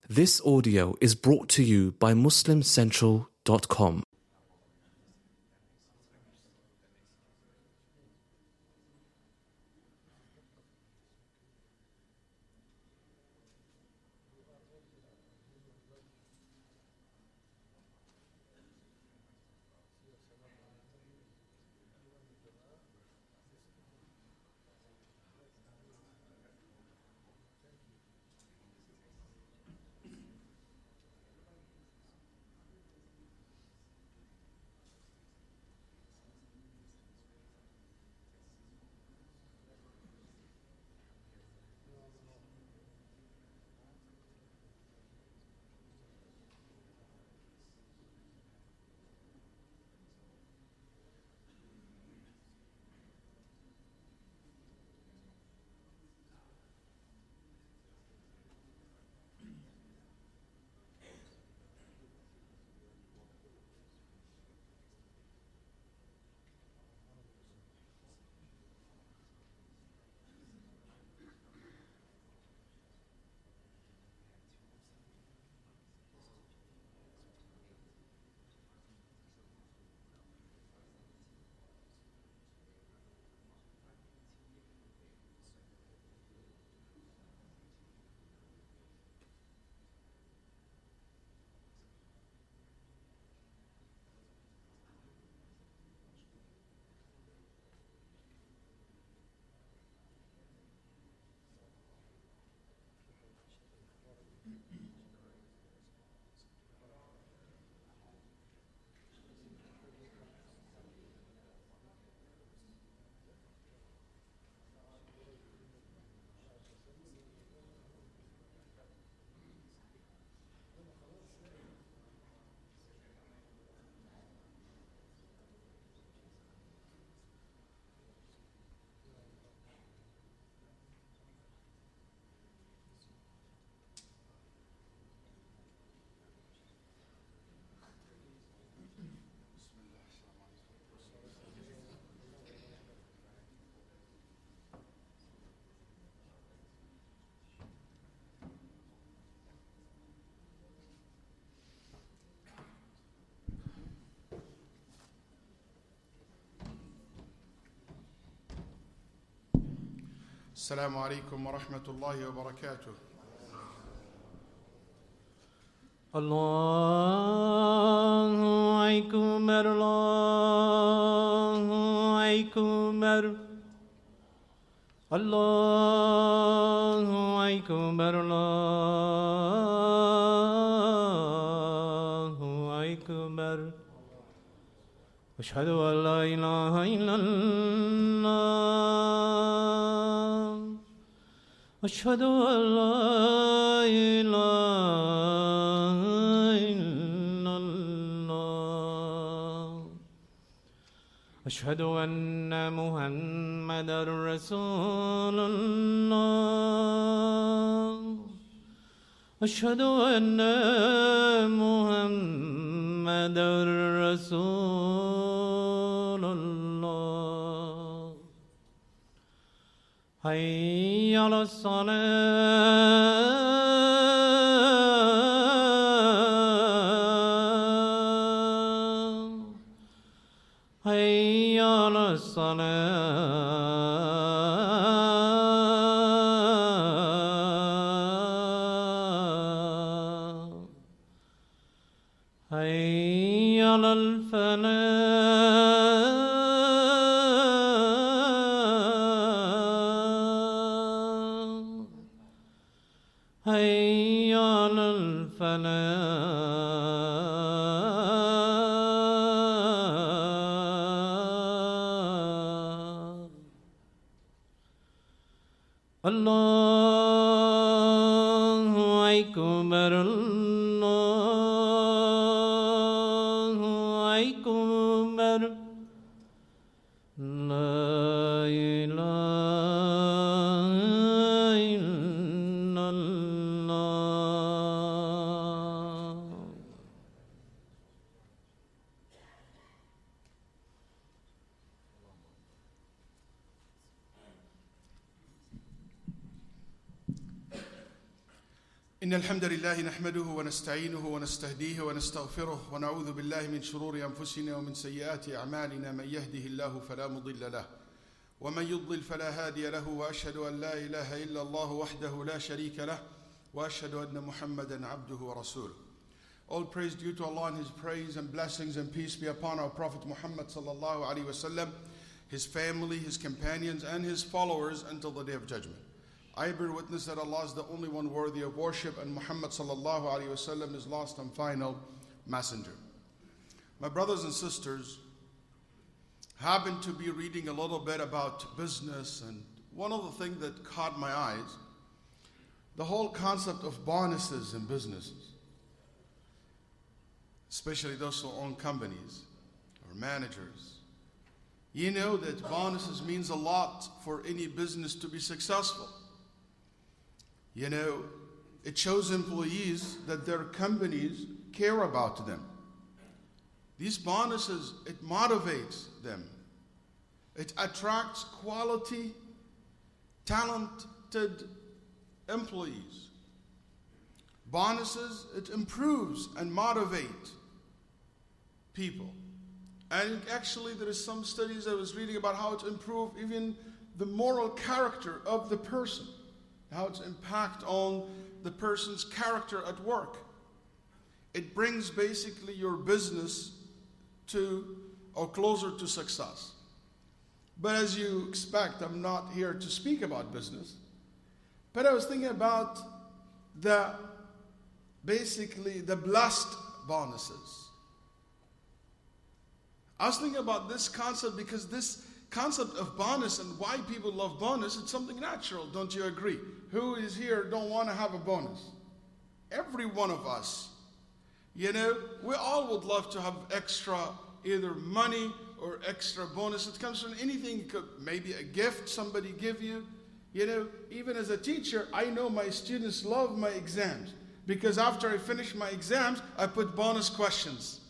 This audio is brought to you by MuslimCentral.com. السلام عليكم ورحمة الله وبركاته. الله أكبر الله أكبر الله أكبر الله أكبر أشهد أن لا إله إلا الله أشهد أن لا إله إلا الله أشهد أن محمدًا رسول الله أشهد أن محمدًا رسول الله حي على الصلاة حي على الصلاة حي على الفلاح حي على الفلاح الله أكبر الله أكبر لا إله إلا الله. إن الحمد لله نحمده ونستعينه ونستهديه ونستغفره ونعوذ بالله من شرور أنفسنا ومن سيئات أعمالنا من يهده الله فلا مضل له ومن يضلل فلا هادي له وأشهد أن لا إله إلا الله وحده لا شريك له وأشهد أن محمدا عبده ورسوله. All praise due to Allah and His praise and blessings and peace be upon our Prophet Muhammad sallallahu alaihi wasallam, his family, his companions, and his followers until the day of judgment. I bear witness that Allah is the only one worthy of worship and Muhammad sallallahu alaihi wasallam is last and final messenger. My brothers and sisters, happened to be reading a little bit about business, and one of the things that caught my eyes, the whole concept of bonuses in businesses, especially those who own companies or managers. You know that bonuses means a lot for any business to be successful. You know, it shows employees that their companies care about them. These bonuses, it motivates them. It attracts quality, talented employees. Bonuses, it improves and motivates people. And actually there is some studies I was reading about how it improves even the moral character of the person, how it's impact on the person's character at work. It brings basically your business to or closer to success. But as you expect, I'm not here to speak about business, but I was thinking about basically the blessed bonuses. I was thinking about this concept because this concept of bonus and why people love bonus, it's something natural, don't you agree? Who is here don't want to have a bonus? Every one of us. You know, we all would love to have extra either money or extra bonus. It comes from anything, maybe a gift somebody give you. You know, even as a teacher, I know my students love my exams because after I finish my exams, I put bonus questions.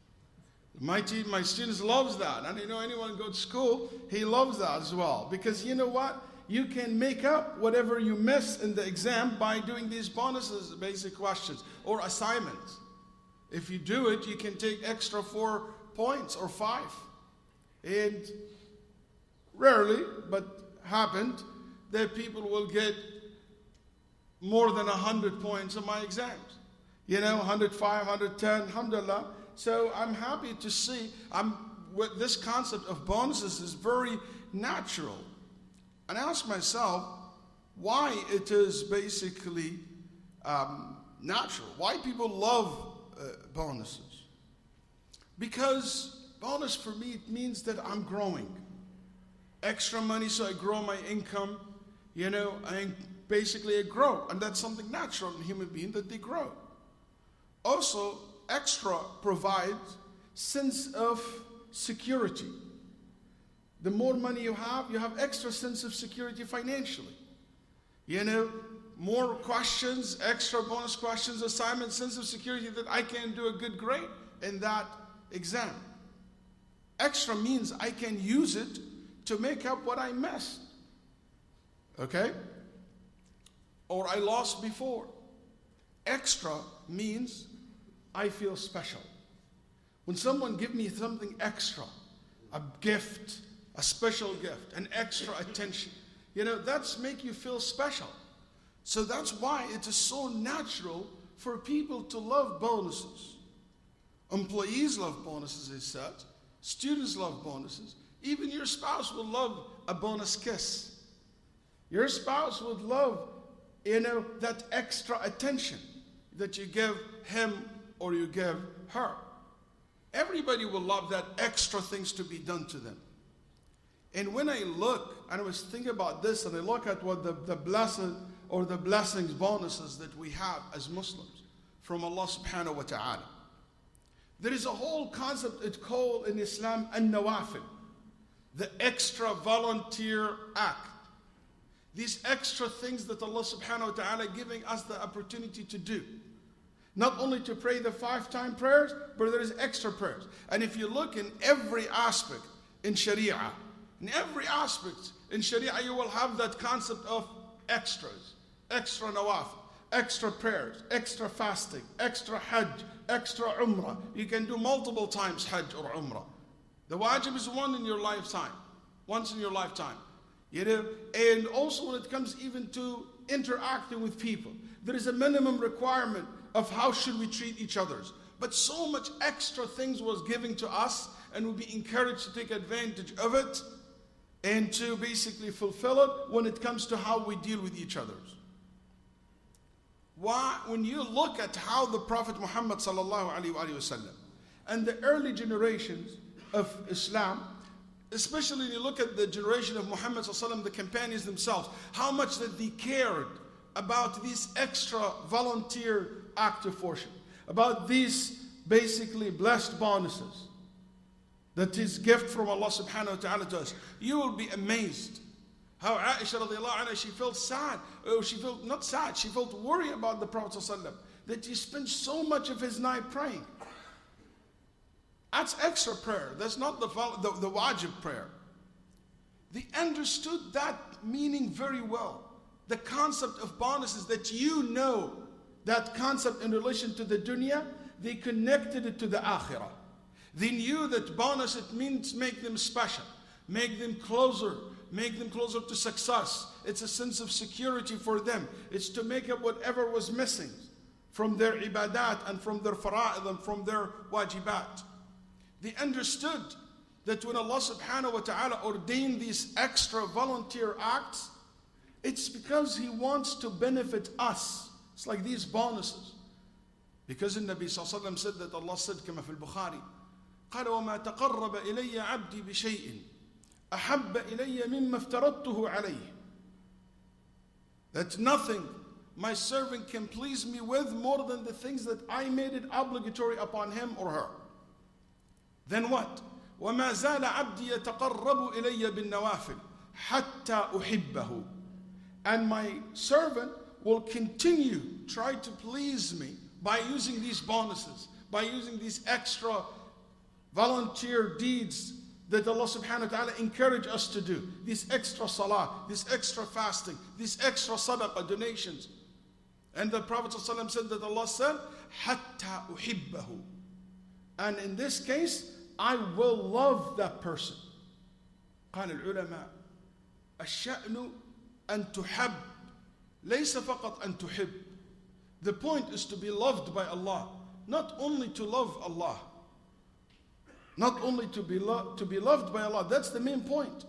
My students loves that. And you know, anyone go to school, he loves that as well. Because you know what? You can make up whatever you miss in the exam by doing these bonuses, basic questions, or assignments. If you do it, you can take extra 4 points or 5. And rarely, but happened, that people will get more than 100 points on my exams. You know, 105, 110, alhamdulillah. So I'm happy to see this concept of bonuses is very natural. And I ask myself why it is basically natural. Why people love bonuses. Because bonus for me, it means that I'm growing. Extra money, so I grow my income. You know, I grow. And that's something natural in human being that they grow. Also, extra provides sense of security. The more money you have extra sense of security financially. You know, more questions, extra bonus questions, assignments, sense of security that I can do a good grade in that exam. Extra means I can use it to make up what I missed. Okay? Or I lost before. Extra means I feel special. When someone gives me something extra, a gift, a special gift, an extra attention, you know, that's make you feel special. So that's why it is so natural for people to love bonuses. Employees love bonuses, as such. Students love bonuses. Even your spouse would love a bonus kiss. Your spouse would love, you know, that extra attention that you give him or you give her. Everybody will love that extra things to be done to them. And when I look, and I was thinking about this, and I look at what the blessed or the blessings, bonuses that we have as Muslims from Allah subhanahu wa ta'ala. There is a whole concept it's called in Islam an-nawafil, the extra volunteer act. These extra things that Allah subhanahu wa ta'ala giving us the opportunity to do. Not only to pray the 5-time prayers, but there is extra prayers. And if you look in every aspect in Sharia, you will have that concept of extras, extra nawafil. extra prayers, extra fasting, extra hajj, extra umrah. You can do multiple times hajj or umrah. The wajib is once in your lifetime. You know, and also when it comes even to interacting with people, there is a minimum requirement of how should we treat each other. But so much extra things was given to us, and we'll be encouraged to take advantage of it and to basically fulfill it when it comes to how we deal with each other. Why? When you look at how the Prophet Muhammad sallallahu alaihi wasallam and the early generations of Islam, especially when you look at the generation of Muhammad sallallahu alaihi wasallam, the companions themselves, how much that they cared about these extra volunteer act of worship, about these basically blessed bonuses that is gift from Allah subhanahu wa ta'ala to us. You will be amazed how Aisha radiallahu anha, she felt sad. She felt not sad, she felt worried about the Prophet sallallahu alaihi wasallam, that he spent so much of his night praying. That's extra prayer. That's not the wajib prayer. They understood that meaning very well. The concept of bonuses, that you know that concept in relation to the dunya, they connected it to the akhirah. They knew that bonus, it means make them special, make them closer to success. It's a sense of security for them. It's to make up whatever was missing from their ibadat and from their fara'id and from their wajibat. They understood that when Allah subhanahu wa ta'ala ordained these extra volunteer acts, it's because He wants to benefit us. It's like these bonuses. Because the Nabi sallallahu alaihi wasallam said that Allah said, كما في البخاري, قال وما تقرب إلي عبدي بشيء أحب إلي مما افترضته عليه. That nothing my servant can please me with more than the things that I made it obligatory upon him or her. Then what? وما زال عبدي يتقرب إلي بالنوافل حتى أحبه. And my servant will continue try to please me by using these bonuses, by using these extra volunteer deeds that Allah subhanahu wa ta'ala encourage us to do. These extra salah, this extra fasting, these extra sadaqah donations. And the Prophet ﷺ said that Allah said, حَتَّى أُحِبَّهُ. And in this case, I will love that person. قال العلماء الشأن أن تحب ليس فقط أن تحب. The point is to be loved by Allah. Not only to love Allah. Not only to be loved by Allah. That's the main point.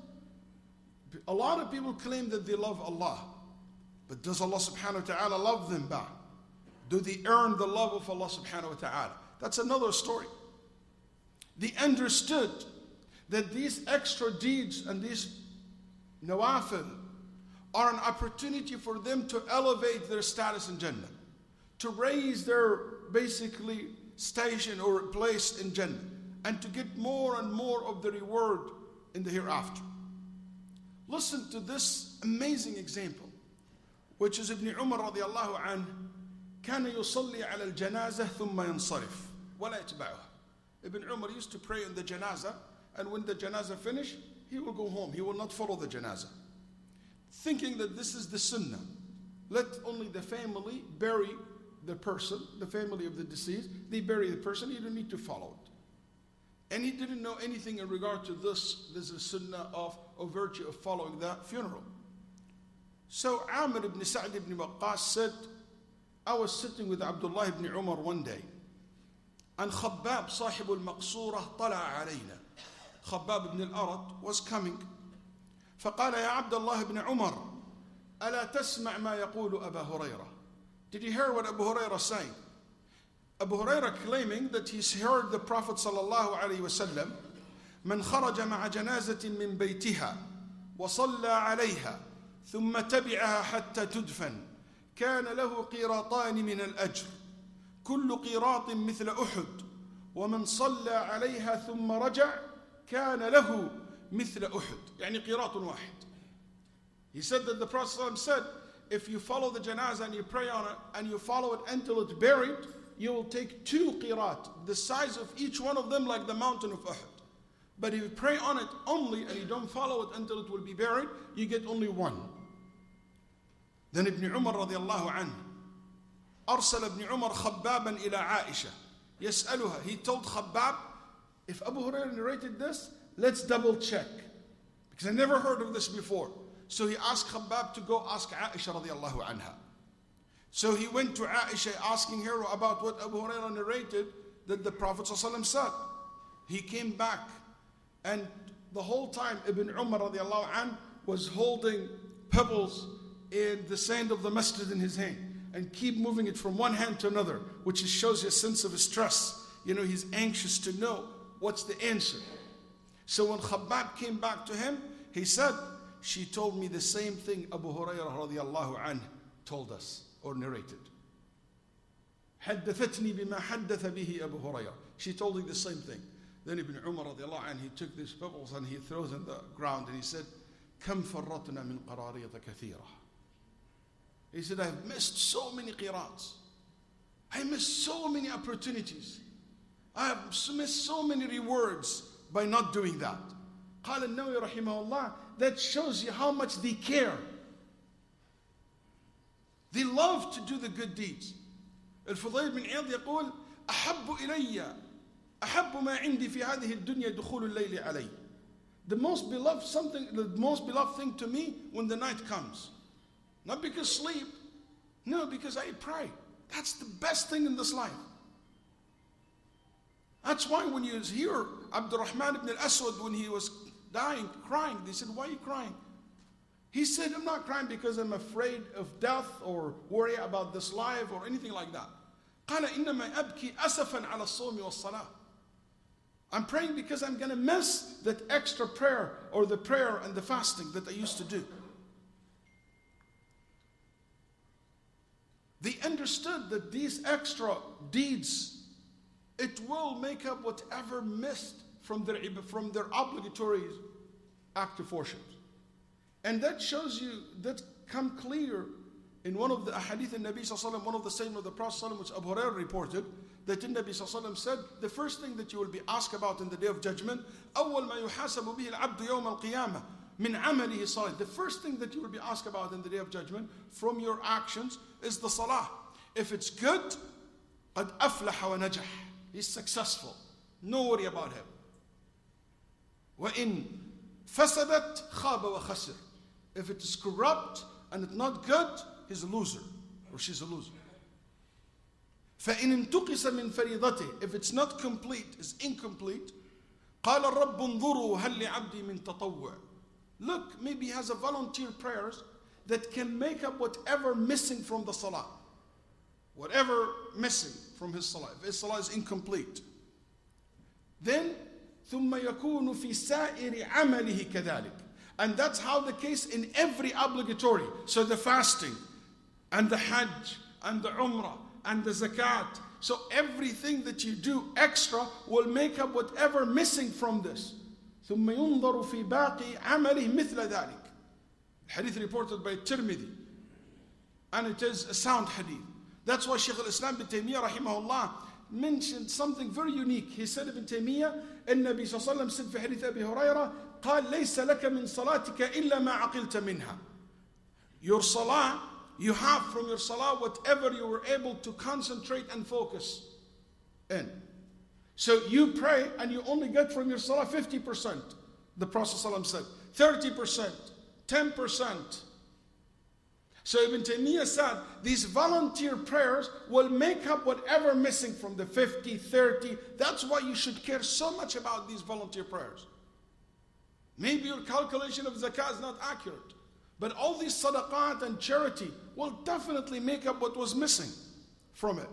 A lot of people claim that they love Allah. But does Allah subhanahu wa ta'ala love them back? Do they earn the love of Allah subhanahu wa ta'ala? That's another story. They understood that these extra deeds and these nawafil are an opportunity for them to elevate their status in Jannah, to raise their basically station or place in Jannah, and to get more and more of the reward in the hereafter. Listen to this amazing example, which is Ibn Umar radiallahu anhu, كان يصلي على الجنازة ثم ينصرف ولا يتبعها. Ibn Umar used to pray in the janazah, and when the janazah finished, he will go home. He will not follow the janazah, thinking that this is the sunnah. Let only the family bury the person, the family of the deceased. They bury the person. You don't need to follow it. And he didn't know anything in regard to this. This is sunnah of virtue of following that funeral. So Amr ibn Sa'd ibn Waqqas said, I was sitting with Abdullah ibn Umar one day, and Khabbab صاحب المقصورة طلع علينا. Khabbab ibn al-Arat was coming. فقال يا عبد الله بن عمر ألا تسمع ما يقول أبا هريرة. Did you hear what Abu Hurairah saying? Abu Hurairah claiming that he's heard the Prophet sallallahu alaihi wasallam, من خرج مع جنازة من بيتها وصلى عليها ثم تبعها حتى تدفن كان له قيراطان من الأجر كل قيراط مثل أحد ومن صلى عليها ثم رجع كان له مثل أحد يعني قيراط واحد. He said that the Prophet ﷺ said, if you follow the janazah and you pray on it and you follow it until it's buried, you will take 2 qirat, the size of each one of them like the mountain of Uhud. But if you pray on it only and you don't follow it until it will be buried, you get only 1. Then Ibn Umar radiallahu anhu, أرسل ابن عمر خبابا إلى عائشة يسألها. He told Khabbab, if Abu Hurairah narrated this, let's double check. Because I never heard of this before. So he asked Khabbab to go ask Aisha radiallahu anha. So he went to Aisha asking her about what Abu Hurairah narrated that the Prophet ﷺ said. He came back, and the whole time Ibn Umar radiallahu anh was holding pebbles in the sand of the masjid in his hand and keep moving it from one hand to another, which shows you a sense of stress. You know, he's anxious to know what's the answer. So when Khabbab came back to him, he said, she told me the same thing Abu Hurairah radiallahu anh told us or narrated. حدثتني بما حدث به أبو هريرة. She told me the same thing. Then Ibn Umar radiallahu anh, he took these pebbles and he throws in the ground and he said, كم فرطنا من قراريط كثيرة. He said, I've missed so many qirats. I missed so many opportunities. I have missed so many rewards by not doing that. قال النووي رحمه الله, that shows you how much they care. They love to do the good deeds. الفضيل بن عياض يقول أحب إلي أحب ما عندي في هذه الدنيا دخول الليل علي. The most beloved thing to me when the night comes. Not because sleep, no, because I pray. That's the best thing in this life. That's why when you hear Abdurrahman ibn al-Aswad when he was dying, crying, they said, why are you crying? He said, I'm not crying because I'm afraid of death or worry about this life or anything like that. قال إنما أبكي أسفا على الصوم والصلاة. I'm praying because I'm going to miss that extra prayer or the prayer and the fasting that I used to do. They understood that these extra deeds, it will make up whatever missed from their obligatory active worship. And that shows you, that come clear in one of the ahadith in Nabi Sallallahu Alaihi Wasallam, one of the sayings of the Prophet Sallallahu Alaihi Wasallam, which Abu Hurairah reported, that in Nabi Sallallahu Alaihi Wasallam said, the first thing that you will be asked about in the Day of Judgment, أول ما يحاسب به العبد يوم القيامة من عمله صلاة. The first thing that you will be asked about in the Day of Judgment from your actions is the salah. If it's good, قد أفلح ونجح. He's successful. No worry about him. وإن فسدت خاب وخسر. If it is corrupt and it's not good, he's a loser or she's a loser. فإن انتقص من فريضته. If it's not complete, it's incomplete. قال الرب انظروا هل لعبدي من تطوع. Look, maybe he has a volunteer prayers that can make up whatever missing from the salah. Whatever missing from his salah. If his salah is incomplete. Then ثم يكون في سائر عمله كذلك. And that's how the case in every obligatory. So the fasting and the hajj and the umrah and the zakat. So everything that you do extra will make up whatever missing from this. ثم ينظر في باقي عمله مثل ذلك. Hadith reported by Tirmidhi. And it is a sound hadith. That's why Shaykh al-Islam ibn Taymiyyah rahimahullah mentioned something very unique. He said, Ibn Taymiyyah, النبي صلى الله عليه وسلم said في حديث أبي هريرة, قال ليس لك من صلاتك إلا ما عقلت منها. Your salah, you have from your salah whatever you were able to concentrate and focus in. So you pray and you only get from your salah 50%. The Prophet ﷺ said 30%, 10%. So Ibn Taymiyyah said these volunteer prayers will make up whatever missing from the 50, 30. That's why you should care so much about these volunteer prayers. Maybe your calculation of zakah is not accurate, but all these sadaqat and charity will definitely make up what was missing from it.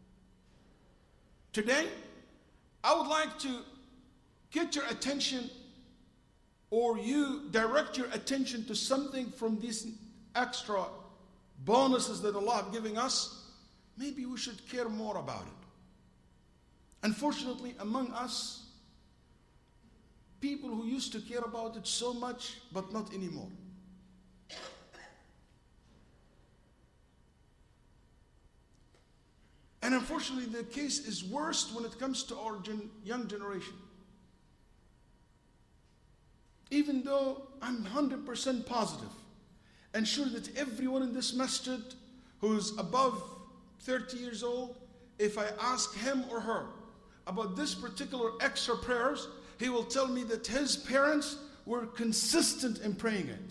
Today, I would like to get your attention, or you direct your attention to something from these extra bonuses that Allah is giving us. Maybe we should care more about it. Unfortunately, among us, people who used to care about it so much, but not anymore. And unfortunately, the case is worse when it comes to our young generation. Even though I'm 100% positive and sure that everyone in this masjid who's above 30 years old, if I ask him or her about this particular extra prayers, he will tell me that his parents were consistent in praying it.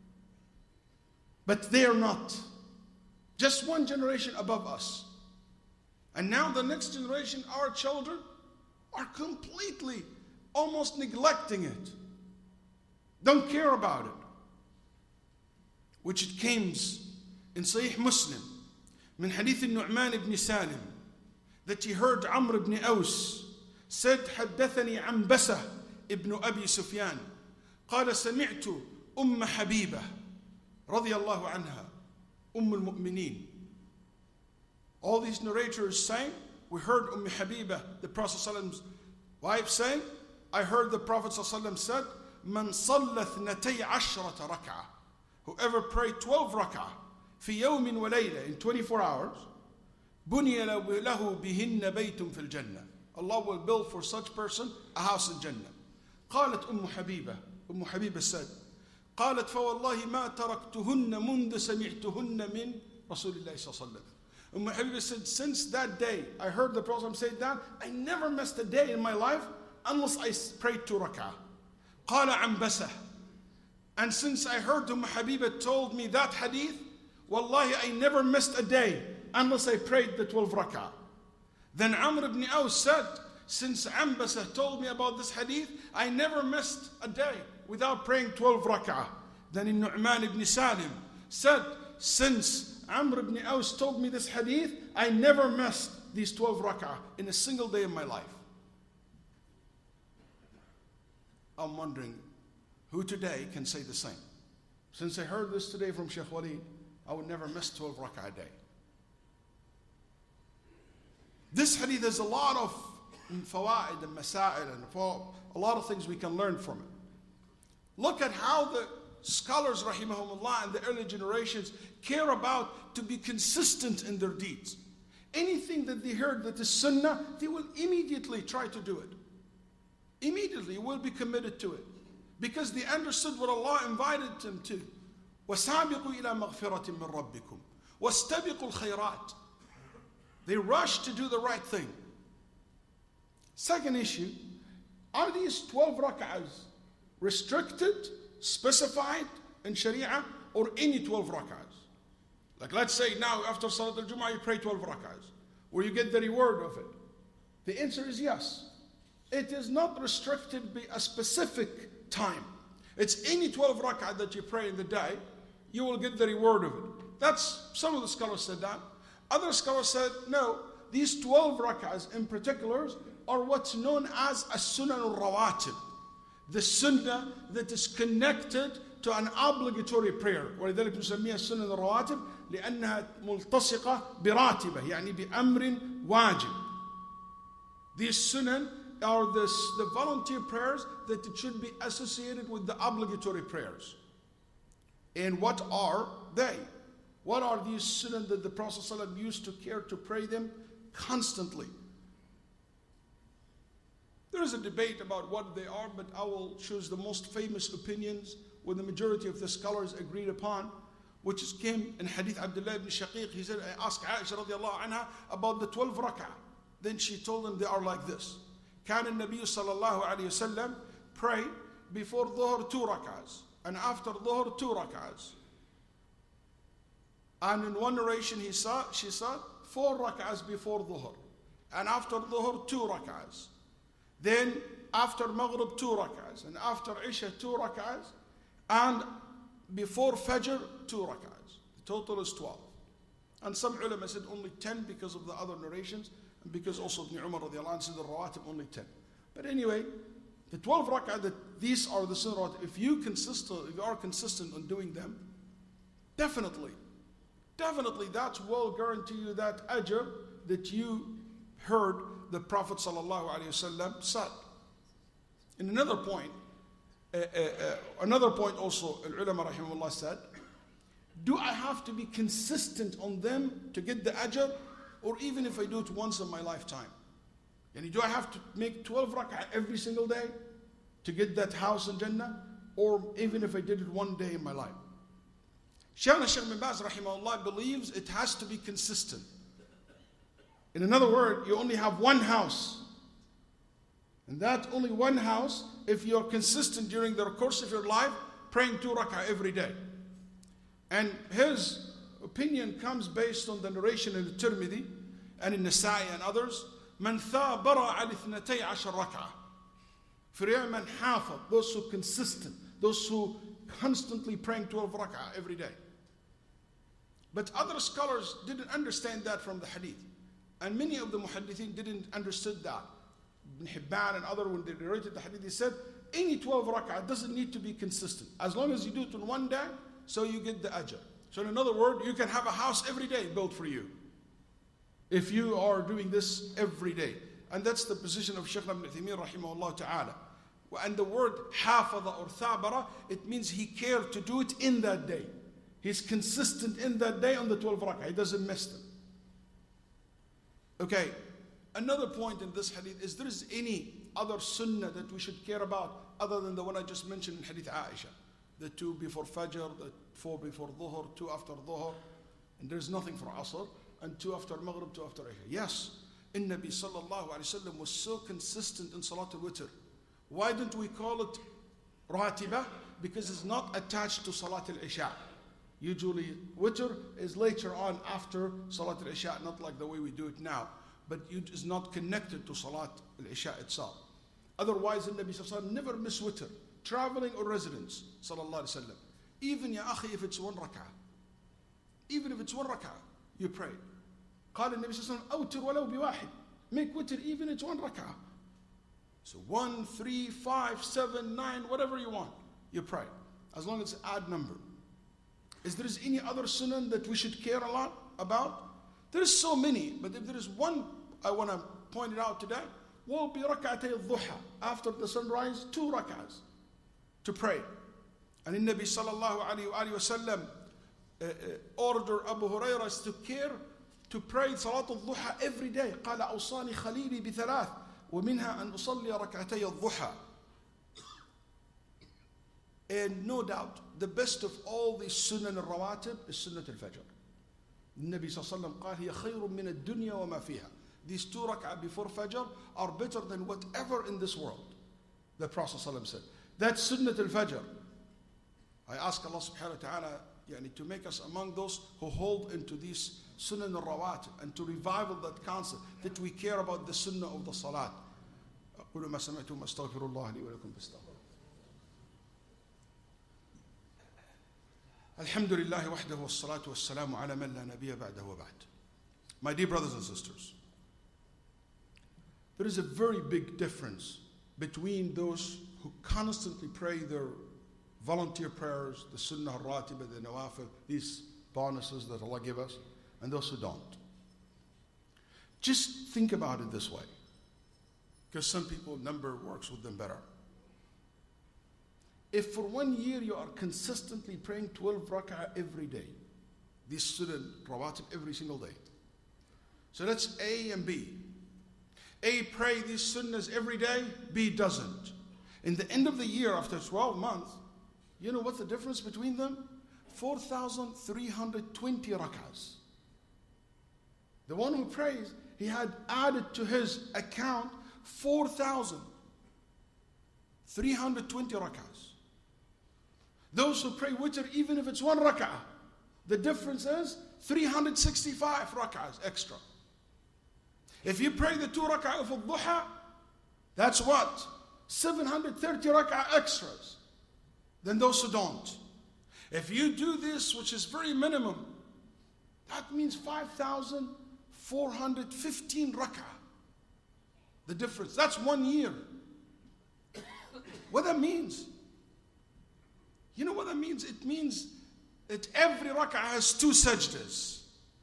But they are not. Just one generation above us. And now the next generation, our children, are completely, almost neglecting it. Don't care about it. Which it comes in Sahih Muslim, من حديث النعمان بن سالم, that he heard Amr ibn Aus said, حدثني عنبسة ابن أبي سفيان قال سمعت حبيبة رضي الله عنها المؤمنين. All these narrators saying, we heard Habiba, the Prophet ﷺ's wife, saying, I heard the Prophet ﷺ said, من صلى 12 ركعة, whoever prayed 12 rak'ah في يوم وليلة, in 24 hours, بني له بهن بيت في الجنة. Allah will build for such person a house in Jannah. قالت حبيبة, Habiba said, قالت فوالله ما تركتهن منذ سمعتهن من رسول الله صلى الله عليه وسلم. Habiba said, since that day I heard the Prophet say that, I never missed a day in my life unless I prayed 2 rak'ah. قال عنبسة, and since I heard Habiba told me that hadith, wallahi I never missed a day unless I prayed the 12 rak'ah. Then Amr ibn Aus said, since Ambasa told me about this hadith, I never missed a day without praying 12 rak'ah. Then Nu'man ibn Salim said, since Amr ibn Aus told me this hadith, I never missed these 12 rak'ah in a single day in my life. I'm wondering, who today can say the same? Since I heard this today from Sheikh Waleed, I would never miss 12 rak'ah a day. This hadith has a lot of fawaid and masail and a lot of things we can learn from it. Look at how the scholars, rahimahumullah, and the early generations care about to be consistent in their deeds. Anything that they heard that is sunnah, they will immediately try to do it. Immediately will be committed to it. Because they understood what Allah invited them to. وَسَابِقُوا إِلَى مَغْفِرَةٍ مِّن رَبِّكُمْ وَاسْتَبِقُوا الْخَيْرَاتِ. They rush to do the right thing. Second issue, are these 12 rak'ahs restricted, specified in Sharia, or any 12 rak'ahs? Like let's say now after Salat al-Jum'ah you pray 12 rak'ahs, where you get the reward of it. The answer is yes. It is not restricted by a specific time. It's any 12 rak'ah that you pray in the day, you will get the reward of it. That's, some of the scholars said that. Other scholars said, no, these 12 rak'ahs in particular are what's known as a sunan al-rawatib. The sunnah that is connected to an obligatory prayer. ولذلك نسميها السنن الرواتب لأنها ملتصقة براتبة يعني بأمر واجب. These sunan are the volunteer prayers that it should be associated with the obligatory prayers. And what are they? What are these sunan that the Prophet ﷺ used to care to pray them constantly? There is a debate about what they are, but I will choose the most famous opinions with the majority of the scholars agreed upon, which came in Hadith Abdullah ibn Shaqiq. He said, I asked Aisha radiallahu anha about the 12 rak'ah. Then she told him they are like this. كان النبي صلى الله عليه وسلم pray before dhuhr 2 rak'ahs and after dhuhr 2 rak'ahs. And in one narration she said 4 rak'ahs before dhuhr and after dhuhr 2 rak'ahs. Then after maghrib 2 rak'ahs and after isha 2 rak'ahs and before fajr 2 rak'ahs. The total is 12. And some ulama said only 10 because of the other narrations. Because also Ibn Umar radiallahu anhu said the rawatib only 10. But anyway, the 12 rak'ah, that these are the sunnah rawatib. If you are consistent on doing them, definitely that will guarantee you that ajr that you heard the Prophet sallallahu alaihi wasallam said. In another point also, al-ulama rahimahullah said, do I have to be consistent on them to get the ajr? Or even if I do it once in my lifetime? And do I have to make 12 rak'ah every single day to get that house in Jannah? Or even if I did it one day in my life? Shaykh bin Baz rahimahullah believes it has to be consistent. In another word, you only have one house. And that only one house, if you're consistent during the course of your life, praying 2 rak'ah every day. And his opinion comes based on the narration in the Tirmidhi and in Nasa'i and others. من ثابر على 12 ركعة. فَرِيَ مَنْ حَافظ, those who consistent, those who constantly praying 12 rak'ah every day. But other scholars didn't understand that from the hadith. And many of the muhaddithin didn't understood that. Ibn Hibban and other, when they narrated the hadith, they said, any 12 rak'ah doesn't need to be consistent. As long as you do it in one day, so you get the ajr. So in another word, you can have a house every day built for you, if you are doing this every day. And that's the position of Shaykh Ibn Uthaymeen rahimahullah ta'ala. And the word hafadha or thabara, it means he cared to do it in that day. He's consistent in that day on the 12 rak'ah. He doesn't miss them. Okay, another point in this hadith is there is any other sunnah that we should care about other than the one I just mentioned in hadith Aisha. The 2 before Fajr, the 4 before Dhuhr, 2 after Dhuhr, and there's nothing for Asr, and 2 after Maghrib, 2 after Isha. Yes, Nabi sallallahu alayhi wa sallam was so consistent in Salat al-Witr. Why don't we call it Ratibah? Because it's not attached to Salat al-Isha. Usually, Witr is later on after Salat al-Isha, not like the way we do it now. But it is not connected to Salat al-Isha itself. Otherwise, the Nabi sallallahu alayhi wa sallam never miss Witr, traveling or residence, sallallahu alayhi wa sallam. Even, ya akhi, if it's 1 rak'ah. Even if it's 1 rak'ah, you pray. قال النبي صلى الله عليه وسلم أوتر ولو بواحد. Make witr even it's 1 rak'ah. So 1, 3, 5, 7, 9, whatever you want, you pray. As long as it's odd number. Is there any other sunnah that we should care a lot about? There's so many, but if there is one I want to point it out today, will be rak'atay al-dhuha. After the sunrise, 2 rak'ahs to pray. And the Nabi sallallahu alayhi wa sallam ordered Abu Hurairah to care to pray Salat al-Dhuha every day. قال أوصاني خليلي بثلاث ومنها أن أصلي ركعتي الضحى. And no doubt, the best of all these sunan al-rawatib is sunnat al-fajr. النبي صلى الله عليه وسلم قال هي خير من الدنيا وما فيها. These 2 rak'ah before fajr are better than whatever in this world. The Prophet ﷺ said. That's sunnat al-fajr. I ask Allah subhanahu wa ta'ala to make us among those who hold into these sunnah al-rawatib and to revival that concept that we care about the sunnah of the salat. أقول ما سمعتم أستغفر الله لي ولكم فاستغفروه. الحمد لله وحده والصلاة والسلام على من لا نبي بعده وبعد. My dear brothers and sisters, there is a very big difference between those who constantly pray their volunteer prayers, the sunnah al-ratiba, the nawafil, these bonuses that Allah give us, and those who don't. Just think about it this way, because some people, number works with them better. If for 1 year you are consistently praying 12 rak'ah every day, these sunnah rawatib every single day. So that's A and B. A pray these sunnahs every day, B doesn't. In the end of the year, after 12 months, you know what's the difference between them? 4,320 rak'ahs. The one who prays, he had added to his account 4,320 rak'ahs. Those who pray witr, even if it's 1 rak'ah, the difference is 365 rak'ahs extra. If you pray the 2 rak'ah of al-duha, that's what? 730 rak'ah extras than those who don't. If you do this, which is very minimum, that means 5,415 rak'ah. The difference. That's 1 year. What that means? You know what that means? It means that every rak'ah has 2 sajdas.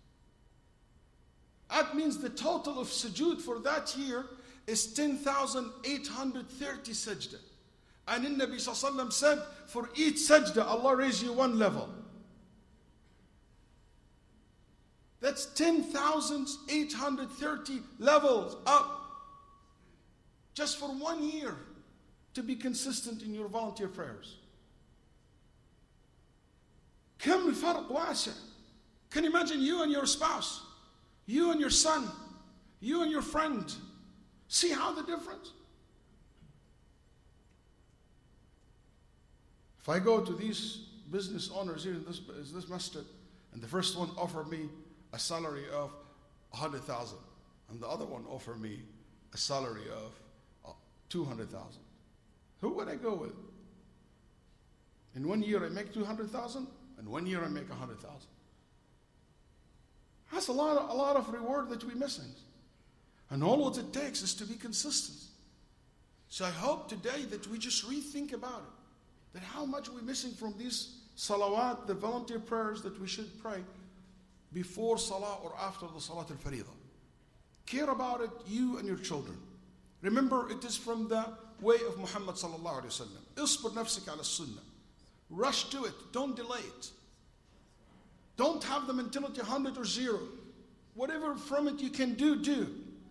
That means the total of sujood for that year is 10,830 sajda. And in Nabi Sallallahu Alaihi Wasallam said, for each sajda, Allah raise you 1 level. That's 10,830 levels up. Just for 1 year to be consistent in your volunteer prayers. كم الفرق واسع. Can you imagine you and your spouse, you and your son, You and your friend, see how the difference? If I go to these business owners here in this masjid, and the first one offer me a salary of 100,000, and the other one offer me a salary of 200,000, who would I go with? In 1 year I make 200,000, and 1 year I make 100,000. That's a lot of reward that we're missing. And all what it takes is to be consistent. So I hope today that we just rethink about it, that how much we're missing from these salawat, the volunteer prayers that we should pray before salah or after the salat al-faridah. Care about it, you and your children. Remember, it is from the way of Muhammad sallallahu alayhi wa sallam. Isbir nafsik ala sunnah. Rush to it, don't delay it. Don't have the mentality 100 or 0. Whatever from it you can do, do.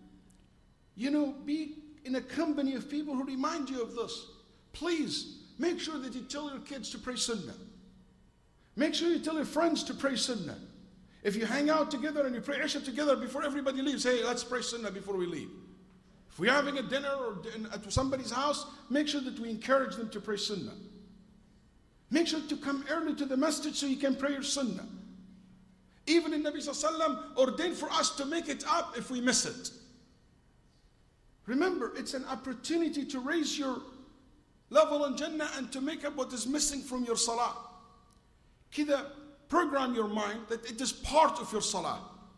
Be in a company of people who remind you of this. Please, make sure that you tell your kids to pray sunnah. Make sure you tell your friends to pray sunnah. If you hang out together and you pray Isha together before everybody leaves, hey, let's pray sunnah before we leave. If we're having a dinner or at somebody's house, make sure that we encourage them to pray sunnah. Make sure to come early to the masjid so you can pray your sunnah. Even in Nabi Sallallahu Alaihi Wasallam ordained for us to make it up if we miss it. Remember, it's an opportunity to raise your level in Jannah and to make up what is missing from your salah. Kida, program your mind that it is part of your salah.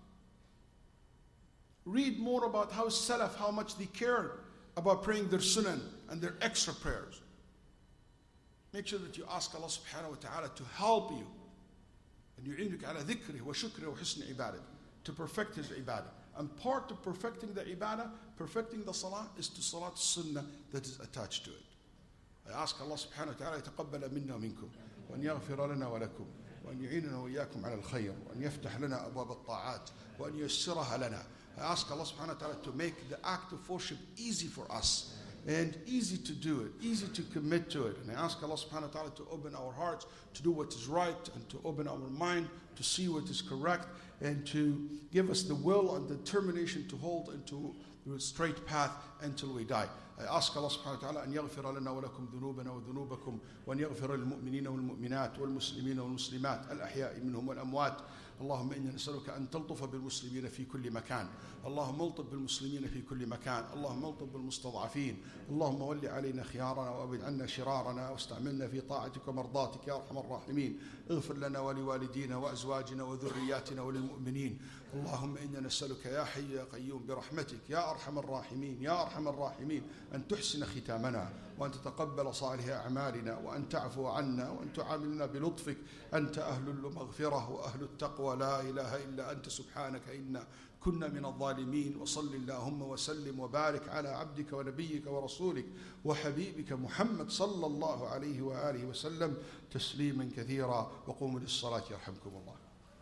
Read more about how Salaf, how much they cared about praying their sunan and their extra prayers. Make sure that you ask Allah subhanahu wa ta'ala to help you. And يُعِينُكَ عَلَى ذِكْرِهِ وَشُكْرِهِ وَحُسْنِ عِبَادَةِ, to perfect his ibadah. And part of perfecting the ibadah, perfecting the salah, is to salat sunnah that is attached to it. I ask Allah subhanahu wa ta'ala يتقبل منا ومنكم وأن يغفر لنا ولكم وأن يعيننا وإياكم على الخير وأن يفتح لنا أبواب الطاعات وأن ييسرها لنا. I ask Allah subhanahu wa ta'ala to make the act of worship easy for us and easy to do it, easy to commit to it. And I ask Allah subhanahu wa ta'ala to open our hearts to do what is right and to open our mind to see what is correct and to give us the will and determination to hold into the straight path until we die. I ask Allah subhanahu wa ta'ala أن يغفر لنا ولكم ذنوبنا وذنوبكم وأن يغفر للمؤمنين والمؤمنات والمسلمين والمسلمات الأحياء منهم والأموات. اللهم إنا نسألك أن تلطف بالمسلمين في كل مكان. اللهم الطف بالمسلمين في كل مكان. اللهم الطف بالمستضعفين. اللهم ول علينا خيارنا وأبعد عنا شرارنا واستعملنا في طاعتك ومرضاتك يا أرحم الراحمين. اغفر لنا ولوالدينا وأزواجنا وذرياتنا وللمؤمنين. اللهم إنا نسألك يا حي يا قيوم برحمتك يا أرحم الراحمين يا أرحم الراحمين أن تحسن ختامنا وأن تتقبل صالح أعمالنا وأن تعفو عنا وأن تعاملنا بلطفك. أنت أهل المغفرة وأهل التقوى، لا إله إلا أنت سبحانك إنا كنا من الظالمين. وصل اللهم وسلم وبارك على عبدك ونبيك ورسولك وحبيبك محمد صلى الله عليه وآله وسلم تسليما كثيرا. وقوموا للصلاة يرحمكم الله.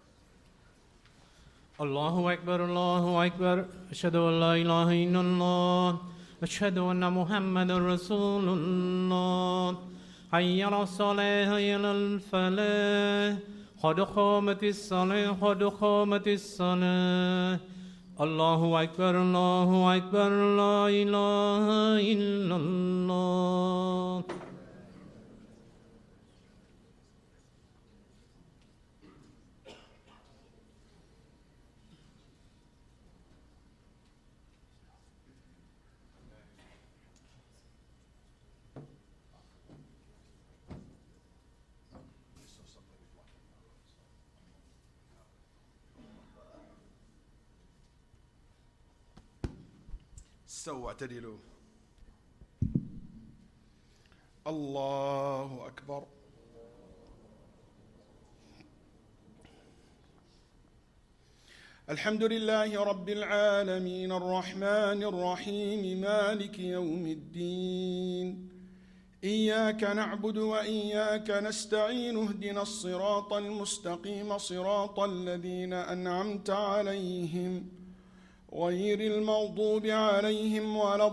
الله أكبر الله أكبر أشهد أن لا إله إلا الله أشهد أن محمد رسول الله حي على الصلاة حي على الفلاح قد قامت الصلاة قد قامت الصلاة. الله أكبر الله أكبر لا إله إلا الله. استووا اعتدلوا. الله أكبر. الحمد لله رب العالمين الرحمن الرحيم مالك يوم الدين إياك نعبد وإياك نستعين اهدنا الصراط المستقيم صراط الذين أنعمت عليهم غير المغضوب عليهم ولا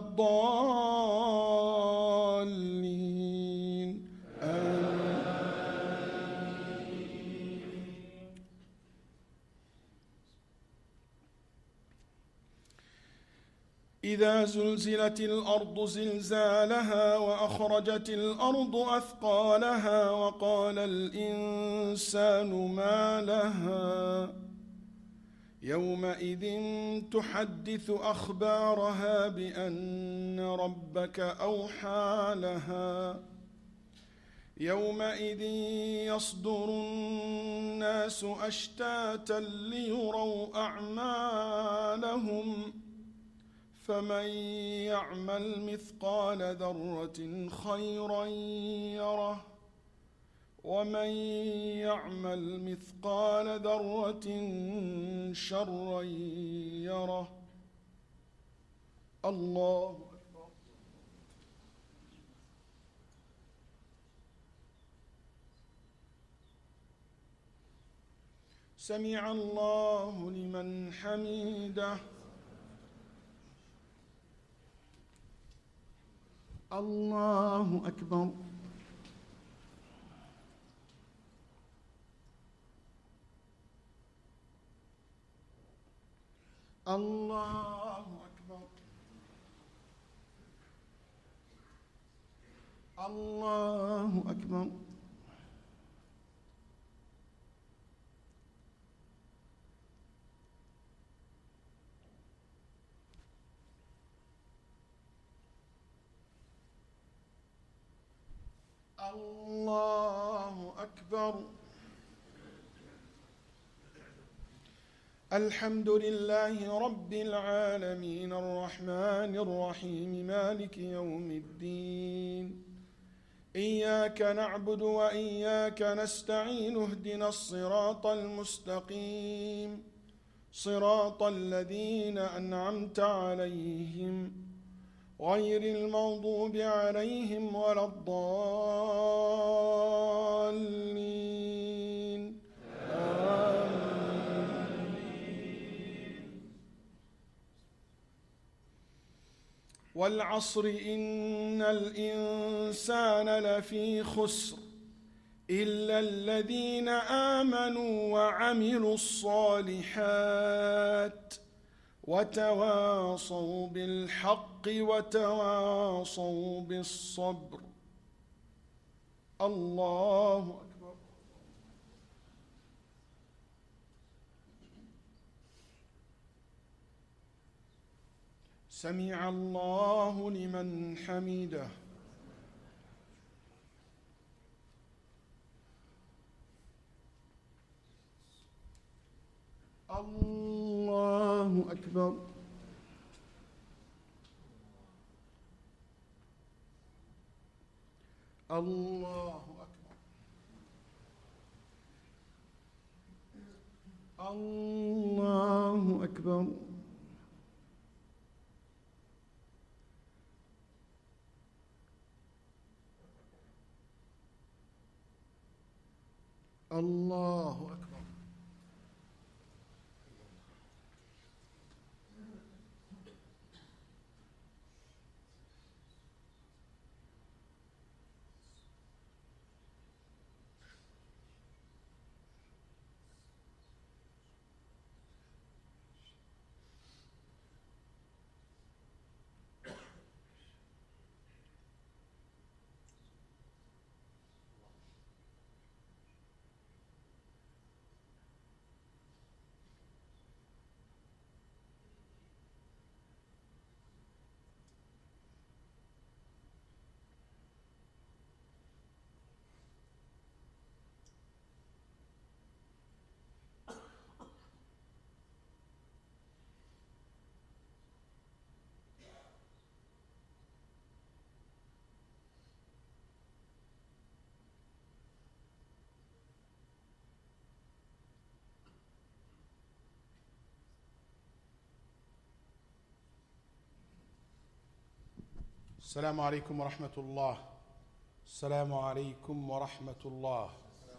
الضالين آمين. إذا زلزلت الأرض زلزالها وأخرجت الأرض أثقالها وقال الإنسان ما لها يومئذ تحدث أخبارها بأن ربك أوحى لها يومئذ يصدر الناس أشتاتا ليروا أعمالهم فمن يعمل مثقال ذرة خيرا يره ومن يعمل مثقال ذرة شرا يره. الله أكبر. سمع الله لمن حمده. الله أكبر. الله أكبر. الله أكبر. الله أكبر. الحمد لله رب العالمين الرحمن الرحيم مالك يوم الدين إياك نعبد وإياك نستعين اهدنا الصراط المستقيم صراط الذين أنعمت عليهم غير المغضوب عليهم ولا الضالين والعصر إن الإنسان لفي خسر إلا الذين آمنوا وعملوا الصالحات وتواصوا بالحق وتواصوا بالصبر. الله أكبر. سمع الله لمن حمده. الله أكبر. الله أكبر. الله أكبر. الله أكبر. السلام عليكم ورحمة الله. السلام عليكم ورحمة الله.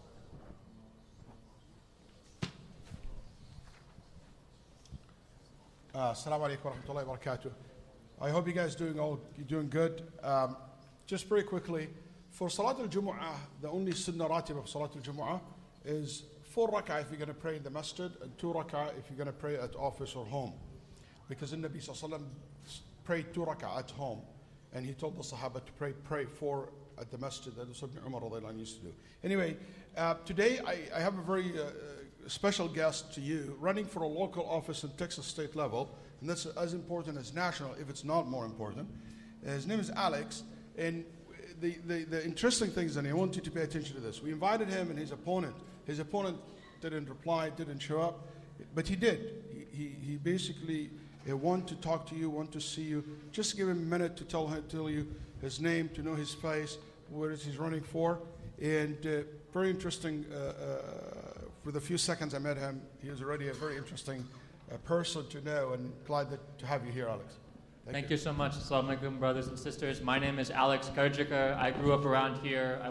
Assalamu alaikum wa rahmatullahi wa barakatuh. I hope you guys you're doing good. Just very quickly, for Salat al-Jumu'ah, the only sunnah ratib of Salat al-Jumu'ah is 4 rak'ah if you're going to pray in the masjid and 2 rak'ah if you're going to pray at office or home. Because the Nabi Sallallahu Alaihi Wasallam prayed 2 rak'ah at home, and he told the Sahaba to pray 4 at the masjid that Ibn Umar radiallahu anhu used to do. Anyway, today I have a very special guest to you, running for a local office in Texas state level, and that's as important as national, if it's not more important. His name is Alex, and the interesting thing is, and I want you to pay attention to this, we invited him and his opponent didn't reply, didn't show up, but he did. He basically want to talk to you, want to see you. Just give him a minute to tell you his name, to know his face, what he's running for. And very interesting, for the few seconds I met him, he was already a very interesting person to know, and glad to have you here, Alex. Thank you so much. Assalamu alaikum, brothers and sisters. My name is Alex Karjikar. I grew up around here.